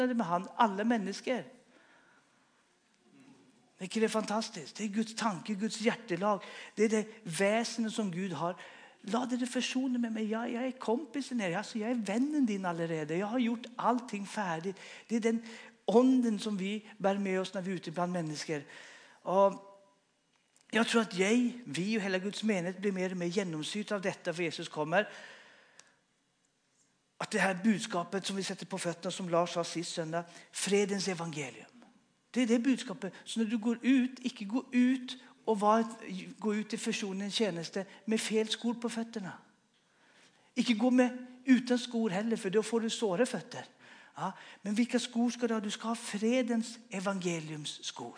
med han alle mennesker. Det ikke det fantastisk? Det Guds tanke, Guds hjertelag. Det det väsenet som Gud har. La dere forsone med meg. Ja, jeg kompisen her. Altså, jeg vennen din allerede. Jeg har gjort allting ferdig. Det den ånden som vi bär med oss når vi ute bland mennesker. Og jeg tror at vi og hele Guds menighet blir mer og mer gjennomsyret av dette for Jesus kommer. At det her budskapet som vi setter på føttene, som Lars sa sist søndag, fredens evangelium. Det det budskapet. Så når du går ut, ikke gå ut og gå ut i forsonens tjeneste med fel skor på føttene. Ikke gå med uten skor heller, for da får du såre føtter. Ja, men hvilke skor skal du ha? Du skal ha fredens evangeliums skor.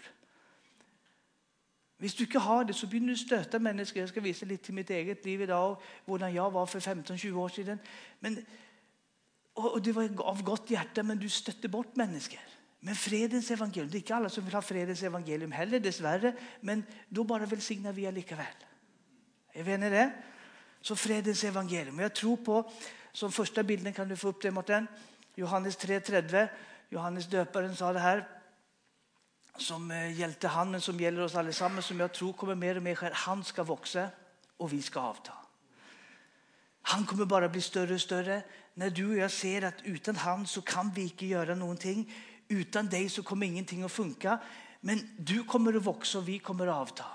Hvis du ikke har det, så begynner du å støte mennesker. Jeg skal vise litt til mitt eget liv i dag, hvordan jeg var for 15-20 år siden. Og det var av godt hjerte, men du støtter bort mennesker. Men fredens evangelium, det ikke alle som vil ha fredens evangelium heller, dessverre, men da bare velsigner vi likevel. Jeg vet det? Så fredens evangelium. Jeg tror på, som første bilden kan du få opp det, Morten, Johannes 3:30, Johannes døperen sa det her, som gjeldte han, men som gjelder oss alle sammen, som jeg tror kommer mer og mer her. Han skal vokse, og vi skal avta. Han kommer bare bli større og større. Når du og jeg ser at uten han så kan vi ikke gjøre noen ting. Uten deg så kommer ingenting å funke. Men du kommer å vokse, og vi kommer å avta.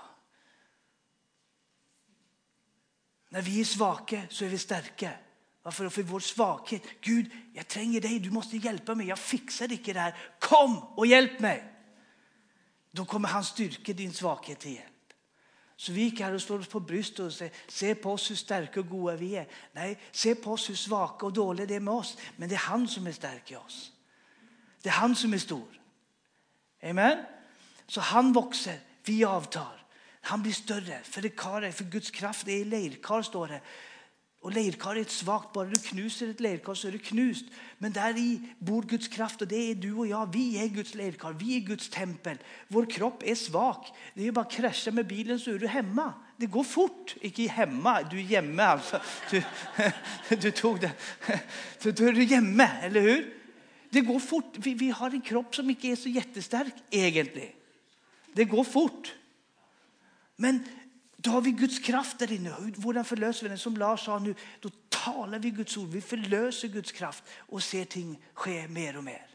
Når vi svake, så vi sterke. Varför? For vår svakhet. Gud, jeg trenger deg. Du måste hjelpe meg. Jeg fikser ikke det her. Kom og hjelp meg. Då kommer han styrke din svakhet til hjelp. Så vi ikke her og slår oss på brystet og sier, se på oss hvor sterke og gode vi er. Nei, se på oss hvor svake og dårlige det er med oss. Men det er han som er sterk i oss. Det er han som er stor. Amen? Så han vokser, vi avtar. Han blir større. For Guds kraft er i leirkar, står det. Og leirkar er et svagt. Bare du knuser et leirkar, så er det knust. Men der i bor Guds kraft, og det er du og jeg. Vi er Guds leirkar. Vi er Guds tempel. Vår kropp er svak. Det er bare å krasje med bilen, så er du hemma. Det går fort. Ikke hemma, du er hjemme, altså. Du tog det. Så då er du hjemme, eller hur? Det går fort. Vi har en kropp som ikke er så jättesterk, egentlig. Det går fort. Men då har vi Guds kraft der inne. Hvordan forløser vi den? Som Lars sa nu, då taler vi Guds ord. Vi forløser Guds kraft og ser ting skje mer og mer.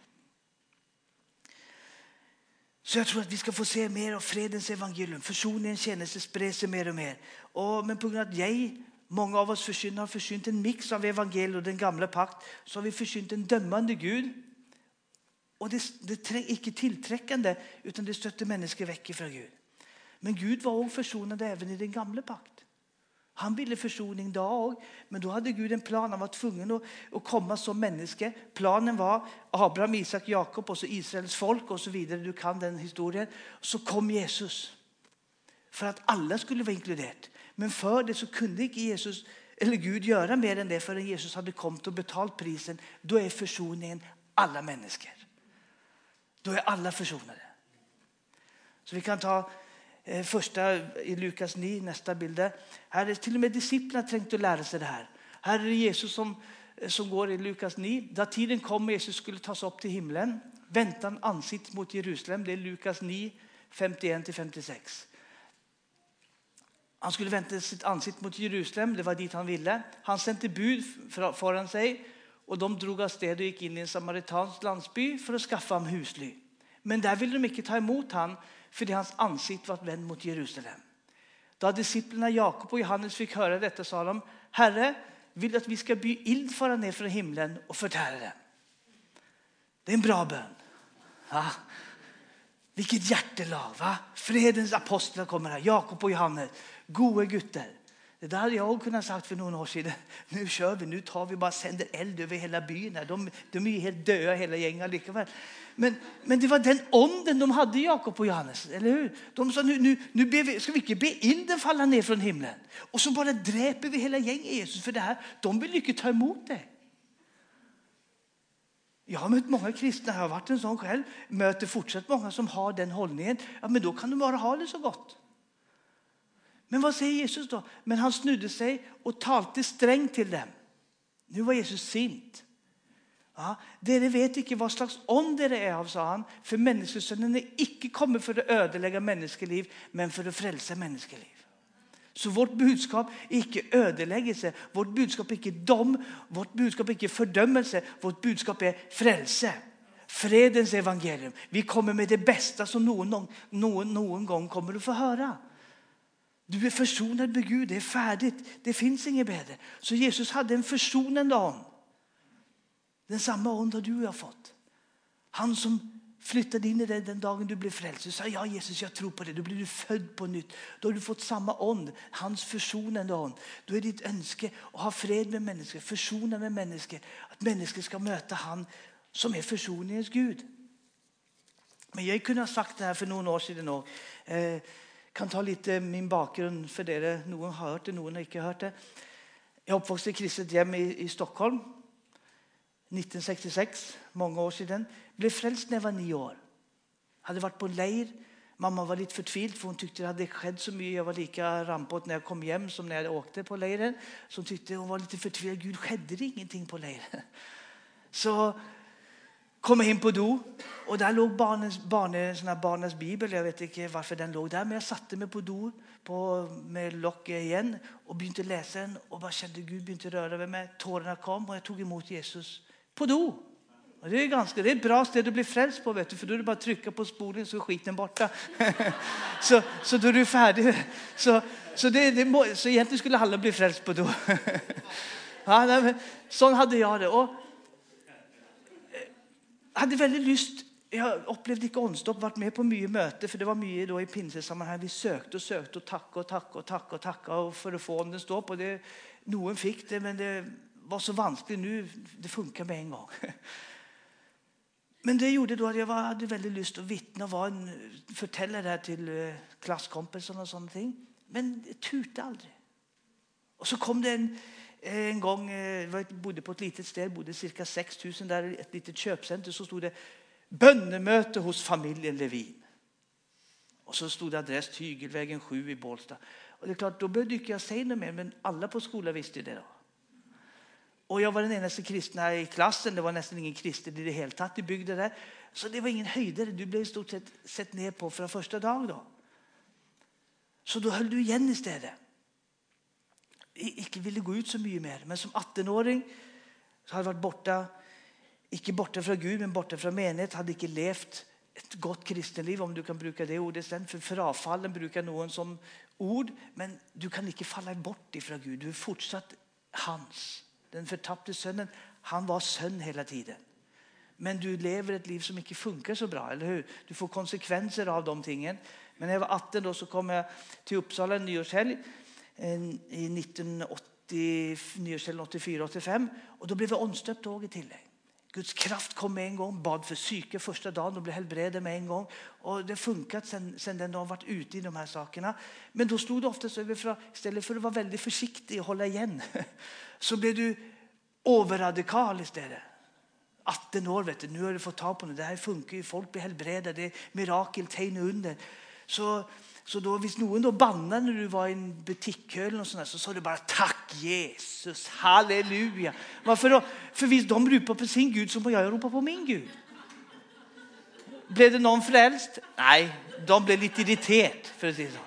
Så jeg tror at vi skal få se mer av fredens evangelium. Forsoningens tjeneste sprer seg mer og mer. Men på grunn av at mange av oss har forsynt en mix av evangeliet og den gamle pakt, så har vi forsynt en dømmende Gud. Og det er ikke tiltrekkende, utan det støtter mennesker vekk fra Gud. Men Gud var også forsonende even i den gamle pakt. Han ville forsoning da også, men da hadde Gud en plan. Han var tvungen å komme som menneske. Planen var Abraham, Isak, Jakob, og så Israels folk, og så videre. Du kan den historien. Så kom Jesus, for at alle skulle være inkludert. Men før det så kunne ikke Jesus, eller Gud, gjøre mer enn det, før Jesus hadde kommet og betalt prisen. Da er forsoningen alle mennesker. Da er alle forsonede. Så vi kan ta første i Lukas 9, neste bilde. Her er til og med disiplene trengt å lære seg det her. Her er det Jesus som går i Lukas 9. Da tiden kom og Jesus skulle tas opp til himmelen, ventet han ansikt mot Jerusalem. Det er Lukas 9, 51-56. Han skulle vente sitt ansikt mot Jerusalem. Det var dit han ville. Han sendte bud foran seg, og de drog av sted og gikk inn i en samaritansk landsby for å skaffe ham husly. Men der ville de ikke ta imot han, fordi hans ansikt var vendt mot Jerusalem. Da disiplene Jakob og Johannes fikk høre dette, sa de, Herre, vil at vi skal by ild for ned fra himmelen og fortære dem. Det er en bra bønn. Ja. Vilket hjertelag, va? Fredens apostlar kommer her, Jakob og Johannes, gode gutter. Det där hade jag också kunnat sagt för några år sedan. Nu kör vi, nu tar vi bara sänder eld över hela byn. De är helt döda hela gängen likaväl. Men det var den ånden de hade, Jakob och Johannes, eller hur? De sa, nu ber vi, ska vi inte be ilden falla ner från himlen? Och så bara dräper vi hela gänget Jesus för det här. De vill inte ta emot det. Jag har møtt många kristna, jag har varit en sån själv. Möter fortsatt många som har den hållningen. Ja, men då kan de bara ha det så gott. Men vad säger Jesus då? Men han snudde sig och talte strängt till dem. Nu var Jesus sint. Ja, dere vet ikke hva slags ånd dere av, sa han, for menneskesønnen er ikke kommet for å ødelegge menneskeliv, men for å frelse menneskeliv. Så vårt budskap er ikke ødeleggelse, vårt budskap er ikke dom, vårt budskap er ikke fordømmelse, vårt budskap er frelse. Fredens evangelium. Vi kommer med det beste som noen gang kommer å få høre. Du er forsonet med Gud, det er ferdig, det finnes inget bedre. Så Jesus hadde en forsonende ånd. Den samme ånd du har fått. Han som flyttade inn i deg den dagen du ble frelst. Du sa, ja Jesus, jeg tror på det. Da blir du født på nytt. Da har du fått samme ånd, hans forsonende ånd. Da er ditt ønske å ha fred med mennesker, forsone med mennesker. At mennesker skal møte han som er forsoningens Gud. Men jeg kunne ha sagt det her for noen år siden også. Kan ta litt min bakgrunn for dere. Noen har hørt det, noen har ikke hørt det. Jeg er oppvokst i kristet hjem i Stockholm. 1966, mange år siden. Ble frelst når jeg var 9 år. Hadde vært på leir. Mamma var litt fortvilt, for hun tykte det hadde skjedd så mye. Jeg var like rampet når jeg kom hjem som når jeg åkte på leiren. Så hun tykte hun var litt fortvilt. Gud, skjedde det ingenting på leiren? Så kom jeg inn på do, og der lå barnas bibel. Jeg vet ikke hvorfor den lå der, men jeg satte meg på do med lokket igjen og begynte å lese den, og bare kjente Gud begynte å røre ved meg. Tårene kom, og jeg tok imot Jesus på do. Og det er et bra sted å bli frelst på, vet du, for da er det bare å trykke på spolen, så er skiten borte. så da er du ferdig. Så egentlig skulle alle bli frelst på do. Ja, men, sånn hadde jeg det. Og jeg hadde veldig lyst. Jeg opplevde ikke åndsdåp, vært med på mye møter, for det var mye da i pinsesammenheng. Vi søkte og takket for å få åndensdåp, og noen fikk det, men det var så vanskelig nå. Det funket med en gang. Men det gjorde da at jeg hadde veldig lyst til å vitne og var forteller det til klassekompisene og sånne ting. Men jeg turte aldri. Og så kom det en gang, jeg bodde på et litet sted, bodde ca. 6000 der, et litet kjøpsenter, så stod det bønnemøte hos familien Levin. Og så stod det adress Tygelvägen 7 i Bålstad. Og det er klart, da burde ikke jeg si noe mer, men alle på skolen visste det da. Og jeg var den eneste kristne her i klassen. Det var nesten ingen kristne i det hele tatt i bygden der. Så det var ingen høyder. Du ble stort sett ned på fra første dag da. Så da holdt du igjen i stedet. Jeg ikke ville gå ut så mye mer. Men som 18-åring så hadde jeg vært borte, ikke borte fra Gud, men borte fra menighet. Hadde ikke levd et godt kristenliv, om du kan bruke det ordet sen. For frafallen bruker noen som ord, men du kan ikke falle bort ifra Gud. Du er fortsatt hans. Den fortappte sønnen, han var sønn hele tiden. Men du lever et liv som ikke funker så bra, eller hur? Du får konsekvenser av de tingene. Men når jeg var 18 då, så kom jeg til Uppsala en nyårshelg i 1984-85, og da ble vi åndsdøpt også i tillegg. Guds kraft kom med en gang, bad for syke første dagen og ble helbredet med en gang. Og det funket sen den dagen vært ute i de her sakene. Men da stod det ofte overfra, i stedet for å være veldig forsiktig og holde igjen, så ble du overradikal i stedet. 18 år, vet du, nå har du fått ta på det. Det her funker, folk blir helbredet, det er mirakel, tegn under. Så då, hvis noen da bannet når du var i en butikkøl eller noe sånt, så sa du bare takk Jesus, halleluja. Hvorfor da? For hvis de roper på sin Gud, så må jeg rope på min Gud. Ble det noen frelst? Nei, de ble litt irritert, for å si det sånn.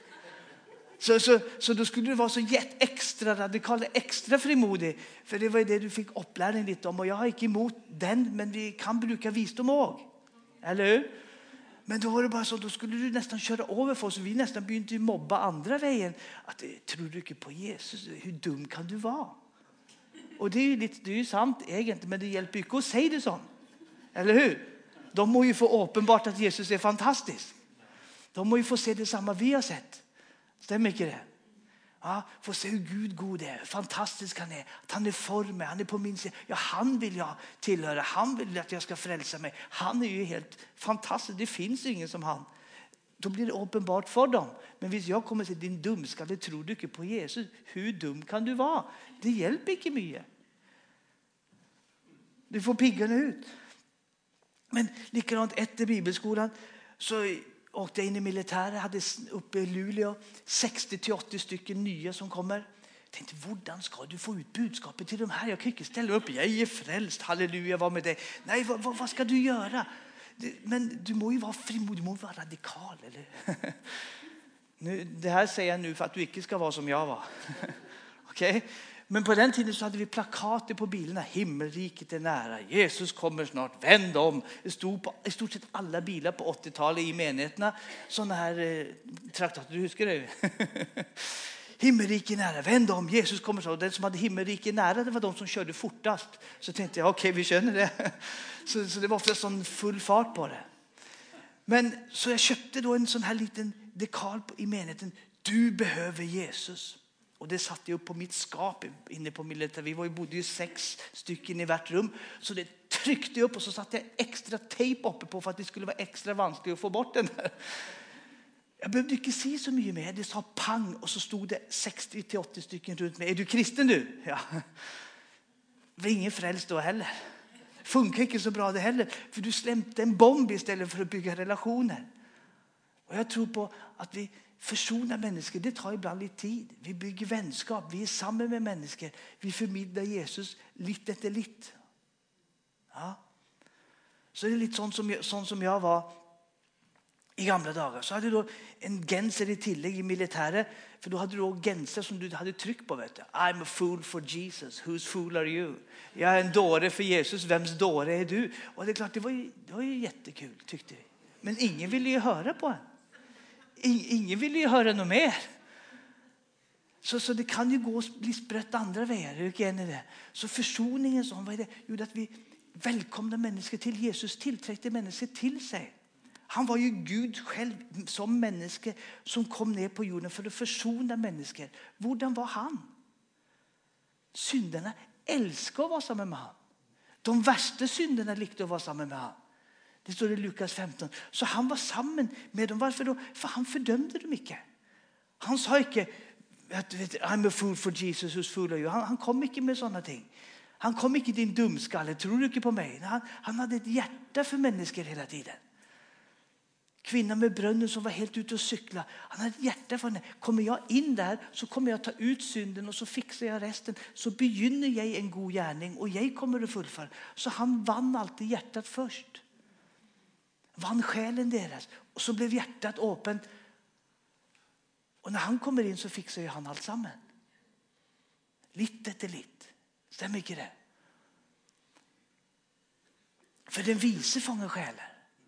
Så da skulle du være så ekstra radikal, ekstra frimodig, for det var det du fikk opplæring litt om. Og jeg har ikke imot den, men vi kan bruke visdom også. Eller? Men da var det bare sånn, da skulle du nesten kjøre over for oss. Vi nesten begynte å mobbe andre veien. At, tror du ikke på Jesus? Hvor dum kan du være? Og det er jo sant egentlig, men det hjelper ikke å si det sånn. Eller hur? De må jo få åpenbart at Jesus er fantastisk. De må jo få se det samme vi har sett. Stemmer ikke det? Ja, få se hvor Gud god er, fantastisk han er, at han er for meg, han er på min side. Ja, han vil jeg tilhøre, han vil at jeg skal frelse meg. Han er jo helt fantastisk, det finnes ingen som han. Da blir det åpenbart for dem. Men hvis jeg kommer til din dumskalle, tror du ikke på Jesus? Hvor dum kan du være? Det hjelper ikke mye. Du får piggene ut. Men likadant etter bibelskolen, så åkte jeg inn i militæret, hadde oppe i Luleå 60-80 stykker nye som kommer. Jeg tenkte, hvordan skal du få ut budskapet til dem her? Jeg kan ikke stelle opp. Jeg frelst, halleluja, hva med det? Nei, hva skal du gjøre? Men du må jo være frimodig, du må jo være radikal, eller? Det her sier jeg nu for at du ikke skal være som jeg var. Okay? Men på den tiden så hadde vi plakater på bilene. Himmelriket nære. Jesus kommer snart. Vend om. Det stod på i stort sett alle biler på 80-tallet i menighetene. Sånne her traktater, du husker det? Himmelriket nære. Vend om. Jesus kommer snart. Og den som hadde himmelriket nære, det var de som kjørte fortast. Så tenkte jeg, ok, vi skjønner det. Så det var ofte sånn full fart på det. Men så jeg kjøpte da en sånn her liten dekal i menigheten. Du behøver Jesus. Og det satt jeg på mitt skap inne på militæret. Vi bodde jo 6 stykker i hvert rom. Så det trykte jeg opp, og så satte jeg ekstra teip oppe på for at det skulle være ekstra vanskelig å få bort den der. Jeg behøvde ikke si så mye mer. Det sa pang, og så stod det 60-80 stykker rundt meg. Er du kristen, du? Ja. Det var ingen frelst da heller. Funker ikke så bra det heller. For du slemte en bomb i stedet for å bygge relasjoner. Og jeg tror på at vi forsoner mennesker. Det tar ibland litt tid. Vi bygger vennskap. Vi er sammen med mennesker. Vi formidler Jesus litt etter litt. Ja. Så det er litt sånn som jeg var i gamle dager. Så hadde du en genser i tillegg i militæret. For da hadde du også genser som du hadde trykk på. Vet du. I'm a fool for Jesus. Whose fool are you? Jeg er en dåre for Jesus. Hvems dåre er du? Og det er klart, det var jo jättekul, tykte vi. Men ingen ville jo høre på en. Ingen ville jo høre noe mer. Så det kan jo gå og bli sprøtt andre veier. Er du ikke enig i det? Så forsoningen sånn, hva er det? Jo, det at vi velkomner mennesker til Jesus, tiltrekte mennesker til seg. Han var jo Gud selv som menneske som kom ned på jorden for å forsone mennesker. Hvordan var han? Synderne elsket å være sammen med han. De verste synderne likte å være sammen med han. Det står i Lukas 15. Så han var sammen med dem. Hvorfor da? For han fordømte dem ikke. Han sa ikke, I'm a fool for Jesus, who's fool are you? Han kom ikke med sånne ting. Han kom ikke din dumskalle, tror du ikke på meg? Han hadde et hjerte for mennesker hele tiden. Kvinnan med brønnen som var helt ute og sykla. Han hadde et hjerte for henne. Kommer jeg inn der, så kommer jeg å ta ut synden, og så fikser jeg resten. Så begynner jeg en god gjerning, og jeg kommer å fullføre. Så han vann alltid hjertet først. Vann själen deras. Och så blev hjärtat åpent. Och när han kommer in så fixar ju han allt sammen. Litt etter litt. Stemmer ikke det? For den vise fanger själen.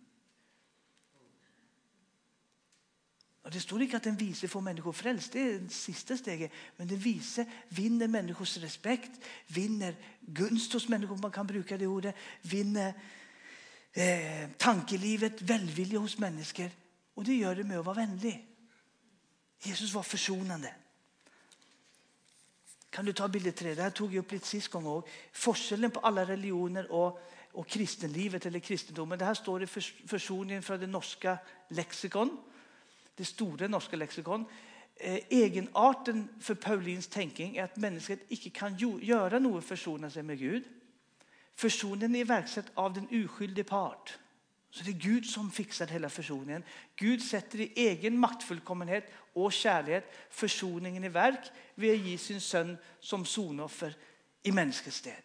Og det står ikke at den vise får mennesker frelst. Det er det siste steget. Men den vise vinner menneskers respekt. Vinner gunst hos mennesker, man kan bruke det ordet. Vinner tankelivet, velvilje hos mennesker. Og det gjør det med å være vennlig. Jesus var forsonende. Kan du ta bildet 3? Det her tog jeg opp litt sist gang også. Forskjellen på alle religioner og kristenlivet eller kristendommen. Det her står det forsoningen fra det norske leksikon. Det store norske leksikon. Egenarten for Paulins tenking er at mennesket ikke kan gjøre noe forsone seg med Gud. Forsoningen er iverksatt av den uskyldige part. Så det er Gud som fikser hele forsoningen. Gud setter i egen maktfullkommenhet og kjærlighet forsoningen i verk ved å gi sin sønn som sonoffer i menneskets sted.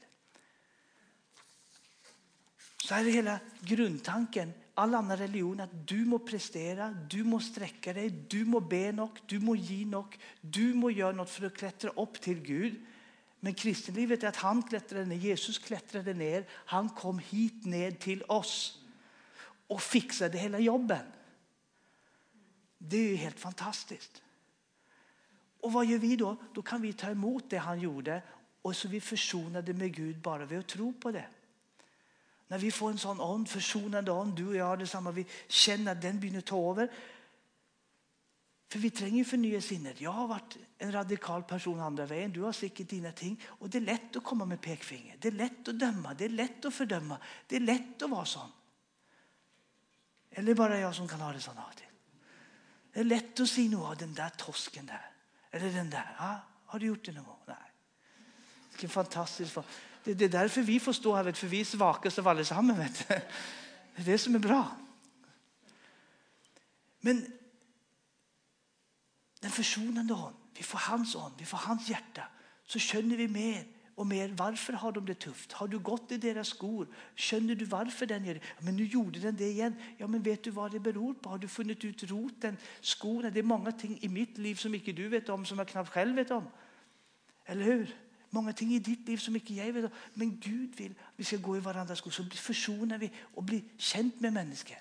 Så er det hele grunntanken. All annen religion at du må prestere, du må strekke deg, du må be nok, du må gi nok, du må gjøre noe for å klatre opp til Gud. Men kristenlivet er at han klättrade ned, Jesus klättrade ned, han kom hit ned til oss og fixade hele jobben. Det er jo helt fantastisk. Og hva gjør vi da? Da kan vi ta emot det han gjorde, og så vi forsonade med Gud bare ved å tro på det. Når vi får en sånn ånd, forsonende ånd, du og jeg har det samme, vi kjenner at den begynner å ta over. For vi trenger jo fornye sinnet. Jeg har vært en radikal person andre veien. Du har sikkert dine ting. Og det er lett å komme med pekfinger. Det er lett å dømme. Det er lett å fordømme. Det er lett å være sånn. Eller bare jeg som kan ha det sånn av til. Det er lett å si noe av den der tosken der. Eller den der. Ja, har du gjort det noe? Nei. Det er fantastisk. Det er derfor vi får stå her, for vi er svakest av alle sammen. Vet du. Det er det som er bra. Men den forsonende ånd. vi får hans ånd, vi får hans hjärta, så skönner vi mer och mer varför har de det tufft. Har du gått i deras skor? Skönner du varför den gör det? Ja, men nu gjorde den det igen. Ja, men vet du vad det beror på? Har du funnit ut roten, skorna? Det är många ting i mitt liv som inte du vet om, som jag knappt själv vet om. Eller hur? Många ting i ditt liv som inte jag vet om. Men Gud vill att vi ska gå i varandras skor, så försonar vi och blir känt med människor.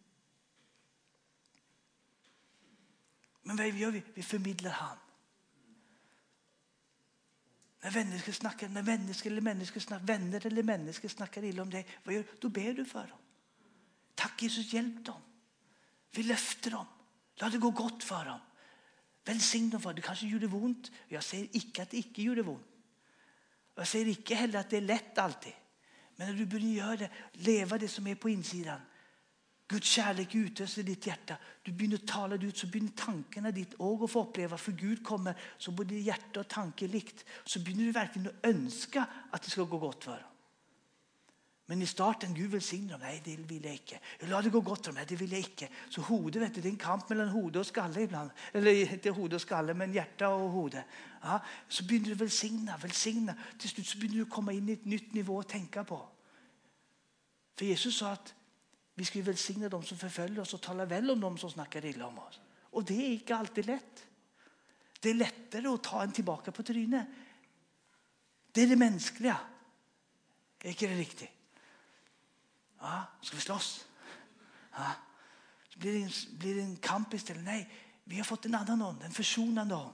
Men vad gör vi? Vi förmedlar han. När människor snackar, vänner eller människor snackar illa om dig, vad gör du? Då ber du för dem. Tack Jesus, hjälp dem. Vi löfter dem. Låt det gå gott för dem. Välsign dem för. Du kanske gjorde ont. Jag säger icke att det icke gjorde ont. Jag säger icke heller att det är lätt alltid. Men när du börjar göra det, leva det som är på insidan. Guds kärlek utöser ditt hjärta. Du börjar tala ut, så börjar tankarna ditt öga få uppleva. För Gud kommer, så både hjärta och tanke likt. Så börjar du verkligen önska att det ska gå gott för dem. Men i starten, Gud välsignar dem. Nej, det vill jag inte. Jag låter det gå gott för dem. Nej, det vill jag inte. Så hode, vet du, det är en kamp mellan hode och skalle ibland. Eller inte hode och skalle, men hjärta och hode. Ja, så börjar du välsigna. Till slut så börjar du komma in i ett nytt nivå att tänka på. För Jesus sa att vi ska välsigna dem som förföljer oss och tala väl om dem som snackar illa om oss. Och det är inte alltid lätt. Det är lättare att ta en tillbaka på trynet. Det är det mänskliga. Är inte det riktigt? Ja, ska vi slåss? Ja. Så blir det en kamp istället. Nej, vi har fått en annan ånd, en försonande ånd.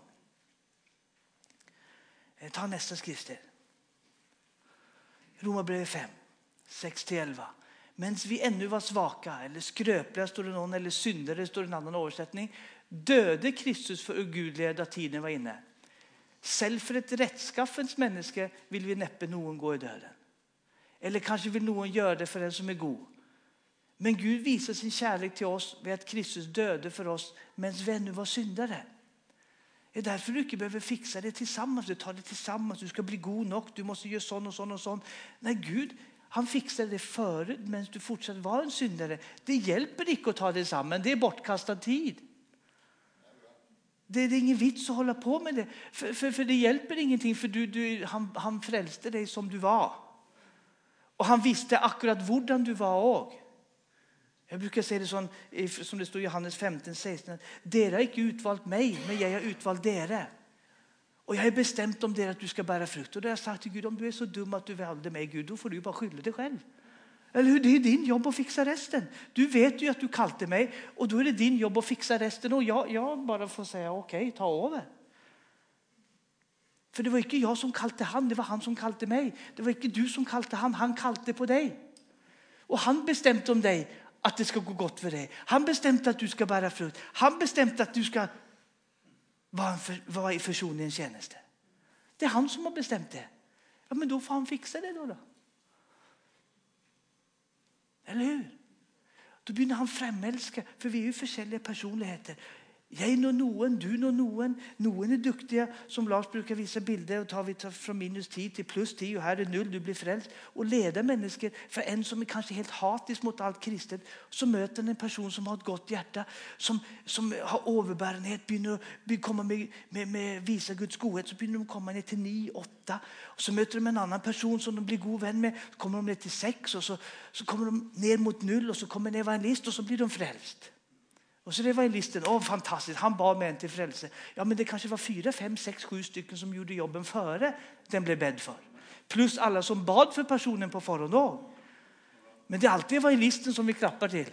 Ta nästa skrifter. Romarbrevet 5, 6-11. Men vi ännu var svaka, eller skröpliga står det någon, eller syndare står det en annan översättning, döde Kristus för ugudliga då tiden var inne. Själv för ett rättskaffens människa vill vi näppe någon gå i döden. Eller kanske vill någon göra det för den som är god. Men Gud visar sin kärlek till oss vid att Kristus döde för oss medan vi ännu var syndare. Det är därför du inte behöver fixa det tillsammans. Du tar det tillsammans. Du ska bli god nog. Du måste göra sån och sån och sån. Nej, Gud, han fixade det förut medan du fortsatt var en syndare. Det hjälper inte att ta det samman. Det är bortkastad tid. Det är ingen vits att hålla på med det. För det hjälper ingenting. För han frälste dig som du var. Och han visste akkurat hvordan du var också. Jag brukar säga det som det står i Johannes 15:16. Dere har inte utvalt mig, men jag har utvalt dere. Och jag har bestämt om det att du ska bära frukt. Och då har jag sagt till Gud, om du är så dum att du valde mig, Gud, då får du bara skylla dig själv. Eller hur? Det är din jobb att fixa resten. Du vet ju att du kallade mig, och då är det din jobb att fixa resten. Och jag bara får säga, okej, ta över. För det var inte jag som kallade han, det var han som kallade mig. Det var inte du som kallade han kallade på dig. Och han bestämde om dig att det ska gå gott för dig. Han bestämde att du ska bära frukt. Han bestämde att du ska vara i försoningens tjänste. Det är han som har bestämt det. Ja, men då får han fixa det då. Eller hur? Då börjar han framälska, för vi är ju forskjellige personligheter. Jag når noen, du når noen. Noen är duktiga, som Lars brukar visa bilder, och vi tar från -10 till +10, och här är 0, du blir frälst. Och leda människor, för en som är kanske helt hatisk mot allt kristet, så möter en person som har ett gott hjärta, som har överbärenhet, börjar komma med visa Guds godhet, så börjar de komma ner till 9, 8. Och så möter de en annan person som de blir god vän med, så kommer de ner till 6, och så kommer de ner mot 0, och så kommer en evangelist, och så blir de frälst. Och så det var evangelisten, fantastiskt, han bad med en till frälse. Ja, men det kanske var 4, 5, 6, 7 stycken som gjorde jobben före den blev bädd för. Plus alla som bad för personen på förhand då. Men det är alltid evangelisten som vi klappar till.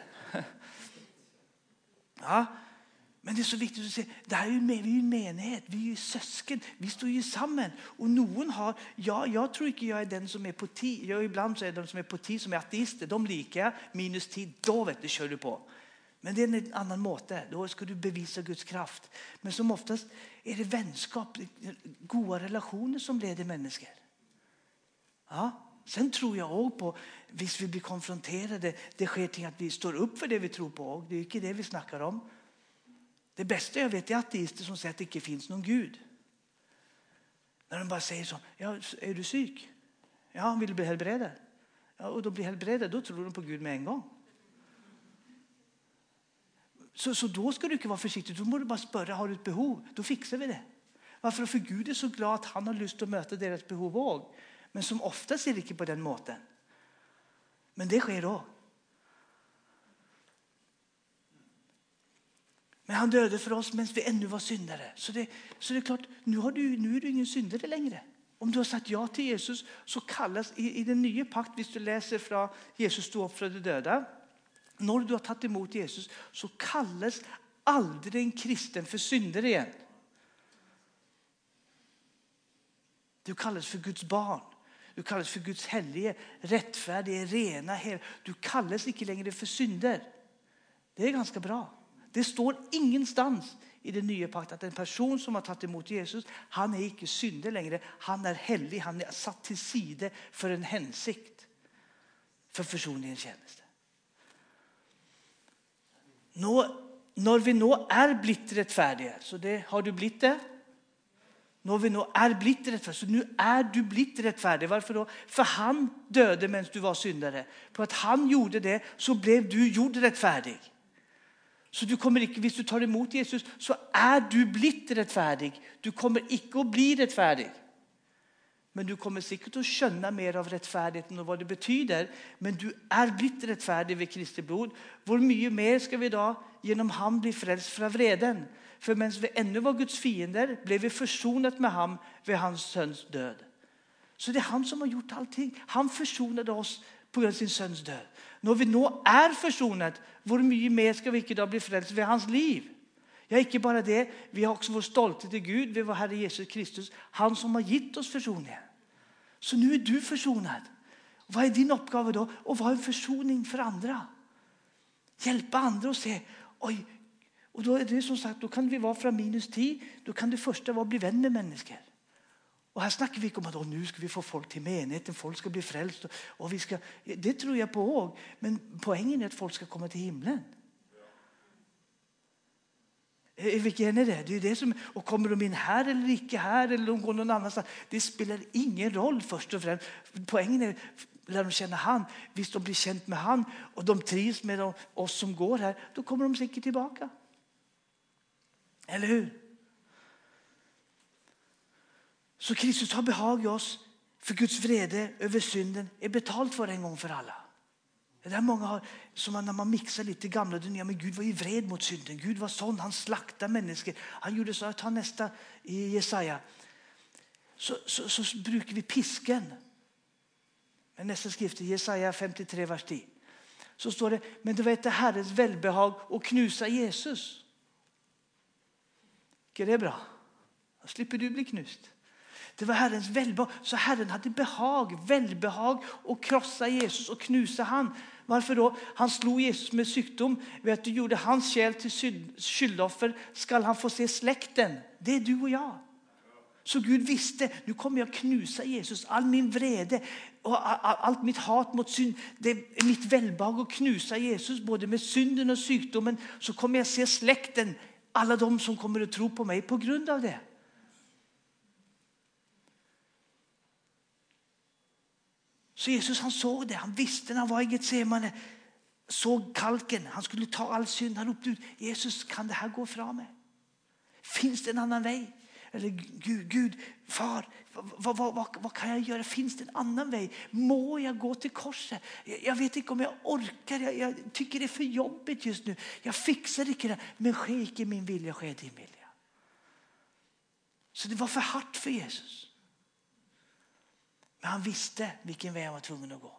Ja, men det är så viktigt att se, det här är ju vi är ju en menighet, vi är ju sösken, vi står ju samman. Och någon har, jag tror inte jag är den som är på 10, ibland så är de som är på 10 som är ateister, de likar -10, då vet du, kör du på. Men det är en annan måte. Då ska du bevisa Guds kraft. Men som oftast är det vänskap, goda relationer som leder människor. Ja. Sen tror jag också på, hvis vi blir konfronterade, det sker till att vi står upp för det vi tror på. Det är inte det vi snackar om. Det bästa jag vet är ateister som säger att det inte finns någon Gud. När de bara säger så, ja, är du syk? Ja, han vill bli helbredad. Ja, och då blir helbredad, då tror de på Gud med en gång. Så då ska du inte vara försiktig. Då må du bara spöra, har du ett behov? Då fixar vi det. Varför? För Gud är så glad att han har lust att möta deras behov också. Men som oftast är det inte på den måten. Men det sker också. Men han döde för oss medan vi ännu var syndare. Så det är klart, nu är du ingen syndare längre. Om du har sagt ja till Jesus så kallas i den nya pakt, hvis du läser från Jesus stod upp från de döda. När du har tagit emot Jesus så kallas aldrig en kristen för syndare igen. Du kallas för Guds barn. Du kallas för Guds helige, rättfärdige, rena. Du kallas inte längre för synder. Det är ganska bra. Det står ingenstans i den nya pakten att en person som har tagit emot Jesus, han är inte synder längre. Han är helig, han är satt till sida för en hänsikt. För försoningens tjänst. När vi nå är blivit rättfärdiga, så det har du blivit det. När vi nå är blivit rättfärdiga, så nu är du blivit rättfärdig. Varför då? För han döde medan du var syndare. På att han gjorde det så blev du gjord rättfärdig. Så du kommer inte, hvis du tar emot Jesus så är du blivit rättfärdig. Du kommer inte att bli rättfärdig. Men du kommer säkert att känna mer av rättfärdigheten och vad det betyder. Men du är blivit rättfärdig vid Kristi blod. Hvor mycket mer ska vi då genom han bli frälst från vreden? För medan vi ännu var Guds fiender blev vi försonat med ham vid hans söns död. Så det är han som har gjort allting. Han försonade oss på grund av sin söns död. När vi nå är försonat, hvor mycket mer ska vi inte då bli frälst vid hans liv? Ja, inte bara det. Vi har också vår stolthet till Gud vid vår Herre Jesus Kristus. Han som har gett oss försoningen. Så nu är du försonad. Och vad är din uppgave då? Att vara en försoning för andra. Hjälpa andra och se. Oj. Och då är det som sagt, då kan vi vara från -10. Då kan det första vara att bli vän med människor. Och här snackar vi om att nu ska vi få folk till menigheten. Folk ska bli frälst. Och vi ska, det tror jag på också. Men poängen är att folk ska komma till himlen. Vilken är det? Det är det som, och kommer de in här eller inte här eller de går någon annanstans. Det spelar ingen roll först och främst. Poängen är när de känner han. Visst de blir känt med han och de trivs med oss som går här. Då kommer de säkert tillbaka. Eller hur? Så Kristus har behag i oss. För Guds vrede över synden är betalt för en gång för alla. Det där många har, som när man mixar lite gamla och nya, men Gud var ju vred mot synden. Gud var sån, han slaktade människor. Han gjorde så att ta nästa i Jesaja. Så brukar vi pisken. Men nästa skrift i Jesaja 53 vers 10. Så står det, men det var ett Herrens välbehag att knusa Jesus. Är det bra? Då slipper du bli knust. Det var Herrens välbehag. Så Herren hade välbehag att krossa Jesus och knusa han. Varför då? Han slog Jesus med sjukdom. Vet att du gjorde hans själ till skyldoffer. Skall han få se släkten? Det är du och jag. Så Gud visste, nu kommer jag knusa Jesus. All min vrede och allt mitt hat mot synd. Det är mitt välbehag att knusa Jesus. Både med synden och sjukdomen. Så kommer jag se släkten. Alla de som kommer att tro på mig på grund av det. Så Jesus han såg det. Han visste när han var i Getsemane. Såg kalken. Han skulle ta all synd. Han ropte ut. Jesus, kan det här gå fram mig? Finns det en annan väg? Eller Gud, far. Vad kan jag göra? Finns det en annan väg? Må jag gå till korset? Jag vet inte om jag orkar. Jag tycker det är för jobbigt just nu. Jag fixar inte det. Men ske inte min vilja, ske din vilja. Så det var för hårt för Jesus. Men han visste vilken väg han var tvungen att gå.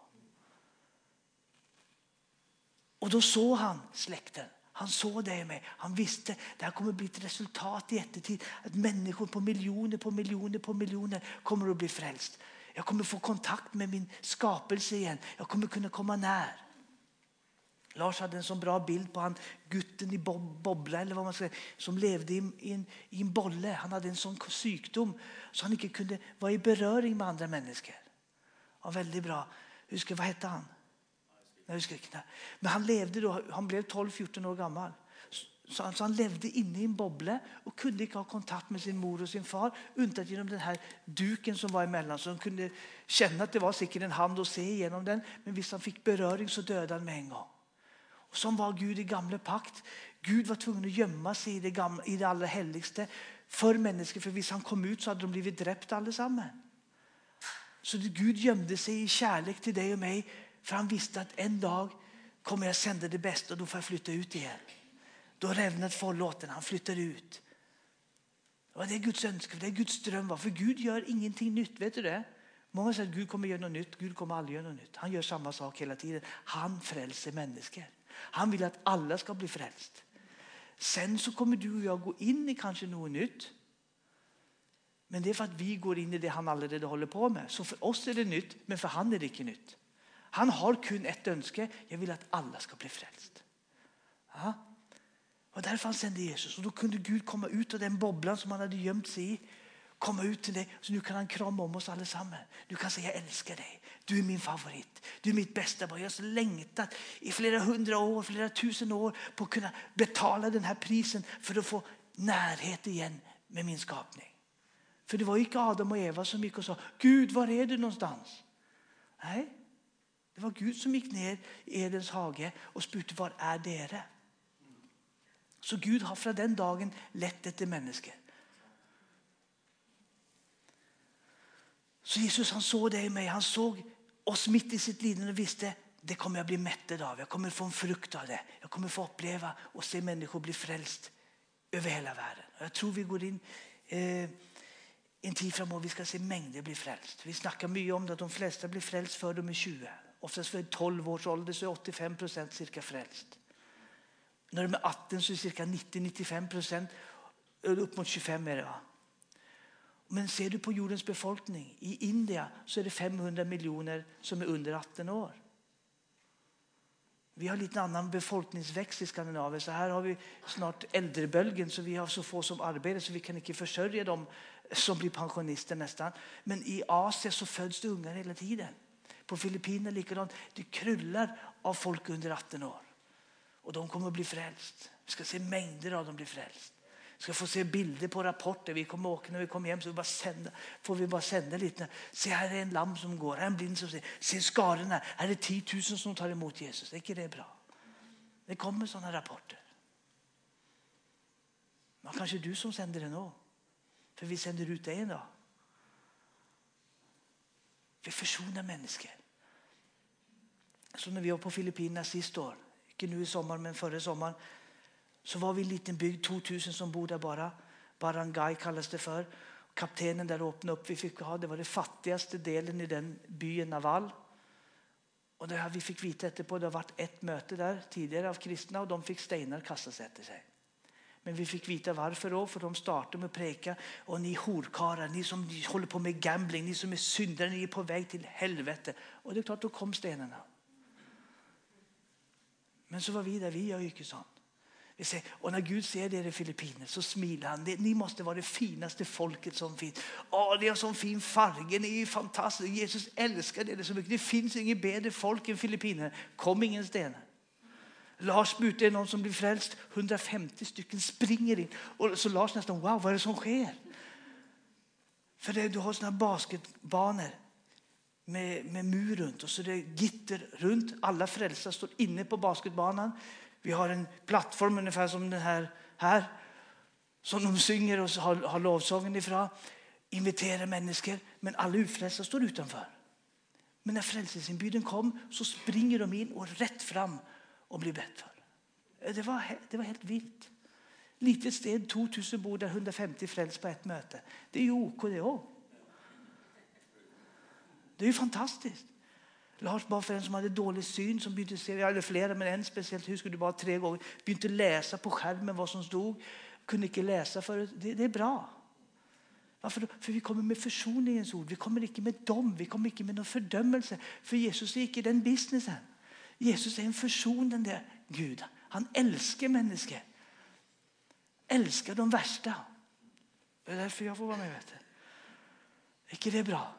Och då såg han släkten. Han såg det med. Han visste det här kommer bli ett resultat i eftertid. Att människor på miljoner kommer att bli frälst. Jag kommer få kontakt med min skapelse igen. Jag kommer kunna komma när. Lars hade en sån bra bild på han gutten i bobbla eller vad man säger, som levde i en bolle. Han hade en sån sjukdom så han inte kunde vara i beröring med andra människor. Ja, väldigt bra. Vad hette han? Men han levde då, han blev 12-14 år gammal. Så han levde inne i en boble och kunde inte ha kontakt med sin mor och sin far utan genom den här duken som var emellan. Så han kunde känna att det var säkert en hand och se igenom den. Men hvis han fick beröring så dödade han med en gång. Som var Gud i gamla pakt. Gud var tvungen att gömma sig i det allra heligste för människor. För hvis han kom ut så hade de blivit dräpt allesammen. Så Gud gömde sig i kärlek till dig och mig. För han visste att en dag kommer jag sända det bästa och då får jag flytta ut igen. Då rävnat förlåten, han flyttar ut. Och det är Guds önskar, det är Guds dröm. För Gud gör ingenting nytt, vet du det? Många säger att Gud kommer göra något nytt. Gud kommer aldrig göra något nytt. Han gör samma sak hela tiden. Han frälser människor. Han vill att alla ska bli frälst. Sen så kommer du och jag gå in i kanske något nytt. Men det är för att vi går in i det han allerede håller på med. Så för oss är det nytt, men för han är det inte nytt. Han har kun ett önske. Jag vill att alla ska bli frälst. Ja. Och därför han sände Jesus. Och då kunde Gud komma ut av den bobblan som han hade gömt sig i. Komma ut till dig. Så nu kan han krama om oss allesammans. Du kan säga jag älskar dig. Du är min favorit. Du är mitt bästa barn. Jag har så längtat i flera 100 år, flera 1000 år på att kunna betala den här prisen för att få närhet igen med min skapning. För det var inte Adam och Eva som gick och sa Gud, var är du någonstans? Nej, det var Gud som gick ner i Edens hage och spurte var är dere? Så Gud har från den dagen lett efter människor. Så Jesus han såg dig och mig. Han såg oss mitt i sitt lidande och visste det kommer jag bli mättad av. Jag kommer få en frukt av det. Jag kommer få uppleva och se människor bli frälst över hela världen. Och jag tror vi går in en tid framåt vi ska se mängder bli frälst. Vi snackar mycket om det att de flesta blir frälst för de är 20. Oftast för 12 års ålder så är 85% cirka frälst. När de är 18 så är cirka 90-95%. Upp mot 25 är det va? Men ser du på jordens befolkning. I Indien så är det 500 miljoner som är under 18 år. Vi har lite annan befolkningsväxt i Skandinavien. Så här har vi snart äldrebölgen. Så vi har så få som arbetar så vi kan inte försörja dem som blir pensionister nästan. Men i Asien så föds det ungar hela tiden. På Filippinerna likadant. Det kryllar av folk under 18 år. Och de kommer att bli frälst. Vi ska se mängder av dem bli frälst. Vi ska få se bilder på rapporter. Vi kommer åka när vi kommer hem så får vi bara sända lite. Se här är en lam som går. Här är en blind som ser. Se skarorna. Här är 10 000 som tar emot Jesus. Är inte det bra? Det kommer sådana rapporter. Men kanske du som sänder det nu. För vi sänder ut det en dag. Vi försonar människor. Så när vi var på Filippinerna sist år. Inte nu i sommar men förra sommaren. Så var vi en liten bygd, 2000 som bor där bara. Barangay kallas det för. Kaptenen där öppnade upp vi fick ha. Det var det fattigaste delen i den byn Naval. Och det här vi fick veta efterpå. Det har varit ett möte där tidigare av kristna. Och de fick stenar kastas efter sig. Men vi fick veta varför då. För de startade med att preka. Och ni horkarar, ni som håller på med gambling. Ni som är syndare, ni är på väg till helvete. Och det är klart, då kom stenarna. Men så var vi där, vi gör ju inte sånt. Vi säger, och när Gud ser det i Filippiner så smilar han. Ni måste vara det finaste folket som finns. Ni har sån fin färg, ni är fantastiska. Jesus älskar det så mycket. Det finns inget bättre folk än Filippiner. Kom ingen sten. Lars Mute är någon som blir frälst. 150 stycken springer in. Och så Lars nästan, wow, vad är det som sker? För du har såna basketbanor. Med mur runt och så det är gitter runt. Alla frälsare står inne på basketbanan. Vi har en plattform ungefär som den här som de synger och har lovsången ifrån. Inviterar människor men alla utfrälsare står utanför. Men när frälsningsinbjudan kom så springer de in och rätt fram och blir bett för. Det var helt vilt. Litet sted, 2000 bor där 150 frälst på ett möte. Det är ju OK det också. Det är ju fantastiskt. Lars bara för en som hade dålig syn som började se, jag hade flera men en speciellt, hur skulle du bara 3 gånger började läsa på skärmen vad som stod, kunde inte läsa för det är bra. Varför då? För vi kommer med försoningens ord, vi kommer inte med dom, vi kommer inte med någon fördömelse, för Jesus är inte i den businessen. Jesus är en försonande Gud. Han älskar människor. Älskar de värsta. Det är därför jag får vara med, vet du. Är inte det bra?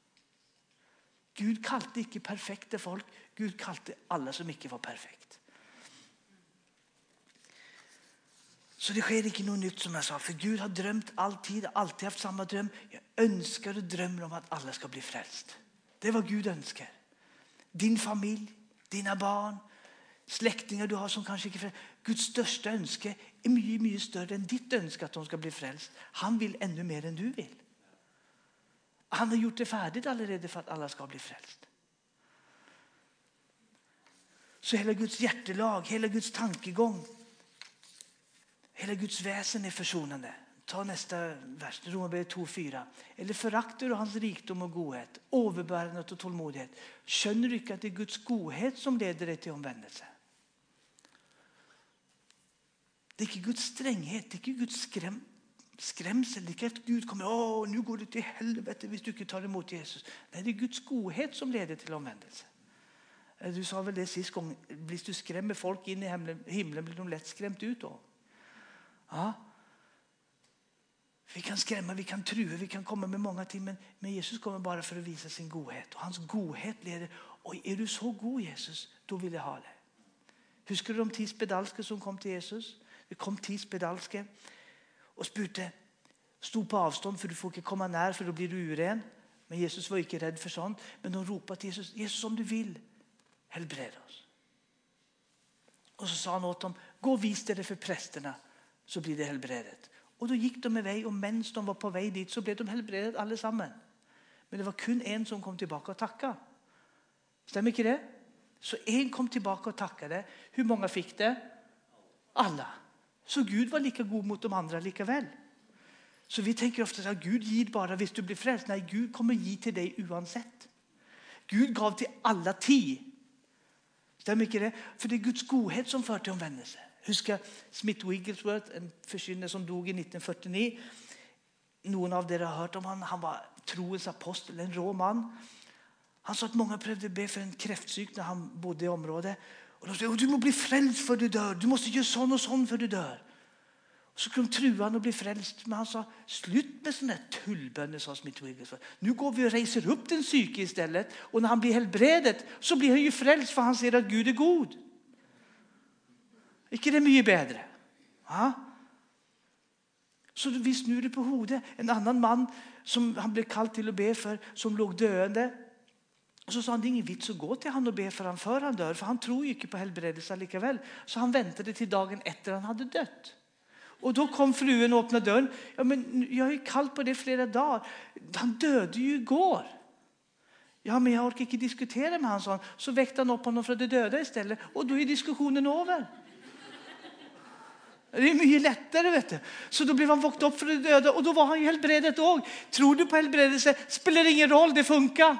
Gud kallade inte perfekta folk. Gud kallade alla som inte var perfekt. Så det sker inte något nytt som jag sa. För Gud har drömt alltid haft samma dröm. Jag önskar och drömmer om att alla ska bli frälst. Det är vad Gud önskar. Din familj, dina barn, Släktingar du har som kanske inte är frälst. Guds största önske är mycket större än ditt önske att de ska bli frälst. Han vill ännu mer än du vill. Han har gjort det färdigt allerede för att alla ska bli frälst. Så hela Guds hjärtelag, hela Guds tankegång, hela Guds väsen är försonande. Ta nästa vers, Romarbrevet 2:4. Eller föraktar du hans rikdom och godhet, överbärenhet och tålmodighet? Skönner du inte att det är Guds godhet som leder dig till omvändelse? Det är inte Guds stränghet, det är inte Guds skrämsel. Det är inte att Gud kommer, nu går det till helvete hvis du inte tar emot Jesus. Nej, det är Guds godhet som leder till omvändelse. Du sa väl det sist gång, hvis du skrämmer folk in i himlen blir de lätt skrämt ut då. Ja. Vi kan skrämma, vi kan trua, vi kan komma med många ting, men Jesus kommer bara för att visa sin godhet. Och hans godhet leder, och är du så god Jesus, då vill jag ha det. Husker du de 10 spedalske som kom till Jesus? Det kom 10 spedalske och stod på avstånd för du får inte komma nær för då blir du uren. Men Jesus var inte rädd för sånt. Men de ropade till Jesus, Jesus om du vill, helbred oss. Och så sa han åt dem, gå och vis det för prästerna så blir det helbredet. Och då gick de med väg och mens de var på väg dit så blev de helbredet allesammen. Men det var kun en som kom tillbaka och tackade. Stämmer inte det? Så en kom tillbaka och tackade. Hur många fick det? Alla. Så Gud var lika god mot de andra lika väl. Så vi tänker ofta att Gud ger bara hvis du blir frälst. Nej, Gud kommer ge till dig oavsett. Gud gav till alla 10. Stämmer inte det? För det är Guds godhet som för till omvändelse. Husker Smith Wigglesworth, en förkynner som dog i 1949. Någon av er har hört om han. Han var troens apostel, en rå man. Han sa att många prövade be för en kräftsyk när han bodde i området. Och de sa, du måste bli frälst för du dör. Du måste göra sån och sån för du dör. Och så kunde trua han och bli frälst. Men han sa, slut med sådana här tullbönder, sa Smith Wigglesworth. Nu går vi och reser upp den psyke istället. Och när han blir helbredet så blir han ju frälst för han ser att Gud är god. Ikke det mycket bättre? Ja? Så vi snurrar på hodet. En annan man som han blev kallad till att be för, som låg döende. Och så sa han, det är ingen vits att gå till han och be för han för han dör. För han tror ju inte på helbredelse likaväl. Så han väntade till dagen efter han hade dött. Och då kom fruen och öppnade dörren. Ja, men jag har ju kallt på det flera dagar. Han döde ju igår. Ja, men jag orkar inte diskutera med han, så väckte han upp honom från det döda istället. Och då är diskussionen över. Det är mycket lättare, vet du. Så då blev han våkt upp för det döda och då var han ju helbredet också. Tror du på helbredelse? Spelar ingen roll, det funkar.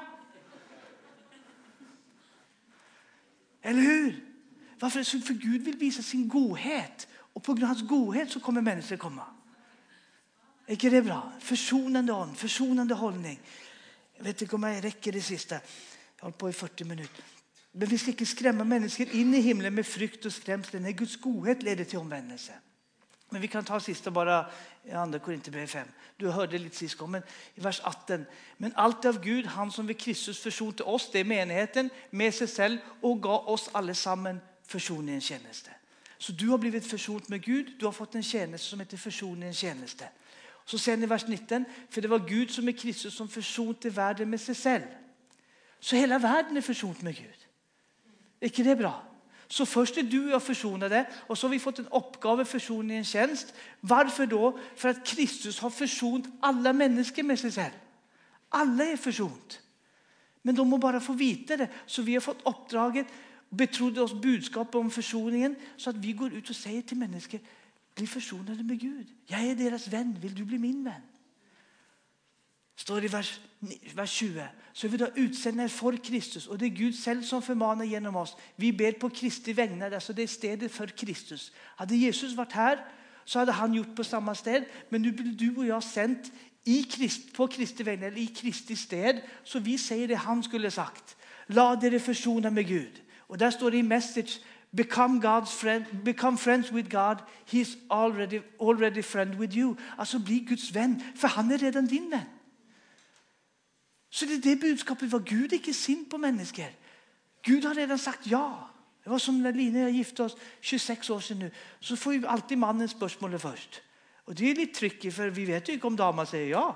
Eller hur? Varför? För Gud vill visa sin godhet. Och på grund av hans godhet så kommer människor komma. Är inte det bra? Försonande ånd, försonande hållning. Jag vet inte om jag räcker det sista. Jag har hållit på i 40 minuter. Men vi ska inte skrämma människor in i himlen med frykt och skrämsel. När Guds godhet leder till omvändelse. Men vi kan ta sista bara i andra Korinthierbrevet 5. Du hörde lite sist gång, men i vers 18. Men allt av Gud, han som vid Kristus försonte oss, det är menigheten, med sig själv och gav oss allesammen försoningens tjänste. Så du har blivit försont med Gud, du har fått en tjänste som heter försoningens tjänste. Så sen i vers 19, för det var Gud som är Kristus som försonte världen med sig själv. Så hela världen är försont med Gud. Är inte det bra? Så först är du och jag försonade och så har vi fått en uppgave försoningens tjänst. Varför då? För att Kristus har försont alla människor med sig själv. Alla är försont. Men de må bara få vita det. Så vi har fått uppdraget, betrodde oss budskap om försoningen så att vi går ut och säger till människor, bli försonade med Gud. Jag är deras vän, vill du bli min vän? Står i vers 20. Så vi då utsänder för Kristus. Och det är Gud själv som förmanar genom oss. Vi ber på Kristi vägnar. Alltså det är stedet för Kristus. Hade Jesus varit här så hade han gjort på samma sted. Men nu blir du och jag sänt på Kristi vägnar. Eller i Kristi sted. Så vi säger det han skulle sagt. Låt er försona med Gud. Och där står det i message. Become God's friend, become friends with God. He's already friend with you. Alltså bli Guds vän. För han är redan din vän. Så det är det budskapet var Gud inte sint på människor. Gud har redan sagt ja. Det var som när Lina och jag gifte oss 26 år sedan nu. Så får ju alltid mannen spörsmålet först. Och det är lite tricky för vi vet ju inte om damen säger ja.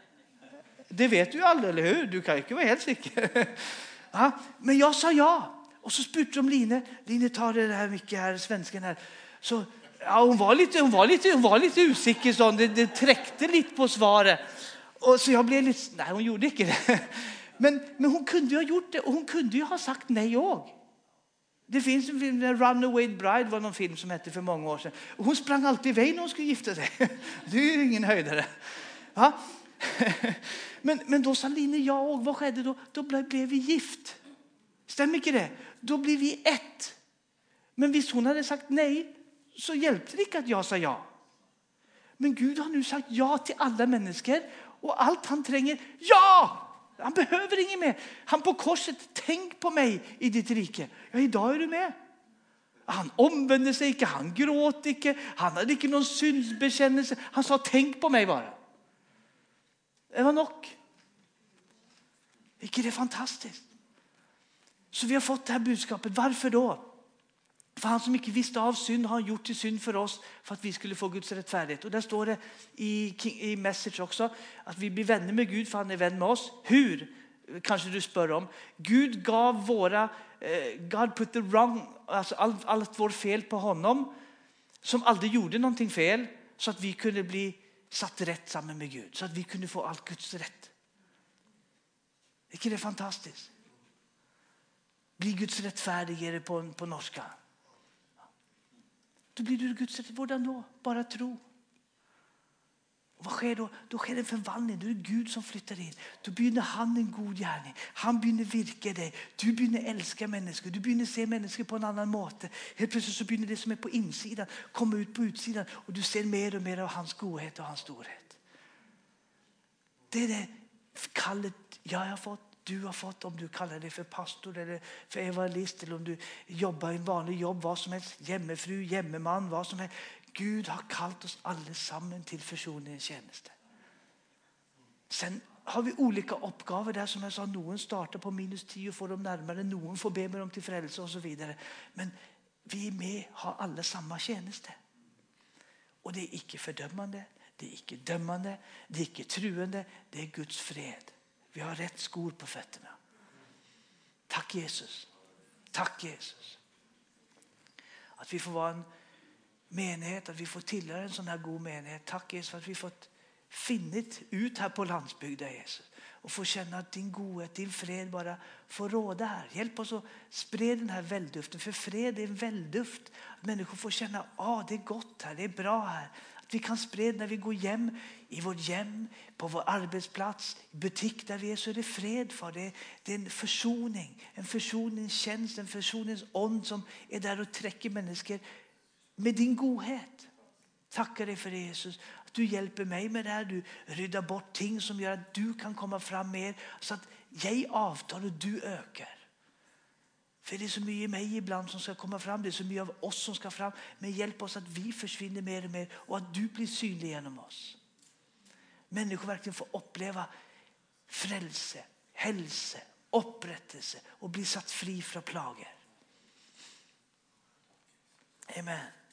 Det vet du ju aldrig, eller hur? Du kan ju inte vara helt säker. Ja, men jag sa ja. Och så spurte de Line. Line tar det här mycket här, svensken här. Så ja, hon var lite usikker sånn. Det trekte litt på svaret. Och så jag blev lite, nej hon gjorde inte det. Men hon kunde ju ha gjort det och hon kunde ju ha sagt nej också. Det finns en film, Runaway Bride var någon film som hette för många år sedan. Och hon sprang alltid iväg när hon skulle gifta sig. Det är ju ingen höjdare. Ja? Men då sa Line ja och vad skedde då? Då blev vi gift. Stämmer inte det? Då blev vi ett. Men hvis hon hade sagt nej så hjälpte det inte att jag sa ja. Men Gud har nu sagt ja till alla människor och allt han tränger. Ja! Han behöver inget mer. Han på korset, tänk på mig i ditt rike. Ja, idag är du med. Han omvände sig inte, han gråt inte. Han hade inte någon syndsbekännelse. Han sa tänk på mig bara. Det var nog. Ikke det är fantastiskt. Så vi har fått det här budskapet. Varför då? För han som inte visste av synd har gjort till synd för oss för att vi skulle få Guds rättfärdighet. Och där står det i message också att vi blir vänner med Gud för han är vän med oss. Hur? Kanske du spör om. Gud gav God put the wrong, alltså allt vår fel på honom som aldrig gjorde någonting fel så att vi kunde bli satt rätt samman med Gud. Så att vi kunde få allt Guds rätt. Är inte det fantastiskt? Bli Guds rättfärdigare på norska. Då blir du Guds rätt. Hvordan då? Bara tro. Och vad sker då? Då sker en förvandling. Då är det Gud som flyttar in. Då börjar han en god gärning. Han börjar virka dig. Du börjar älska människor. Du börjar se människor på en annan måte. Helt plötsligt så börjar det som är på insidan komma ut på utsidan. Och du ser mer och mer av hans godhet och hans storhet. Det är det kallet jag har fått. Du har fått, om du kallar dig för pastor eller för evangelist eller om du jobbar i en vanlig jobb, vad som helst, hemmefru, hemmeman, vad som helst. Gud har kallat oss allesammen till försoningens tjänste. Sen har vi olika uppgaver där som jag sa, någon startar på -10 och får dem närmare, någon får be med dem till frälse och så vidare. Men vi är med, har alla samma tjänste. Och det är icke fördömande, det är icke dömande, det är icke truende, det är Guds fred. Vi har rätt skor på fötterna. Tack Jesus. Tack Jesus. Att vi får vara en menighet, att vi får tillhöra en sån här god menighet. Tack Jesus för att vi fått finnet ut här på landsbygden Jesus. Och få känna att din godhet, din fred bara får råda här. Hjälp oss att sprida den här väldduften. För fred är en välduft. Att människor får känna att det är gott här, det är bra här. Vi kan sprida när vi går hem, i vårt hem, på vår arbetsplats, i butik där vi är, så är det fred för det. Det är en försoning, en försoningstjänst, en försoningsånd som är där och träcker människor med din godhet. Tackar dig för det Jesus, att du hjälper mig med det här. Du ryddar bort ting som gör att du kan komma fram mer så att jag avtar och du ökar. För det är så mycket i mig ibland som ska komma fram. Det är så mycket av oss som ska fram. Men hjälp oss att vi försvinner mer och mer. Och att du blir synlig genom oss. Människor verkligen får uppleva frälse, hälsa, upprättelse. Och bli satt fri från plager. Amen.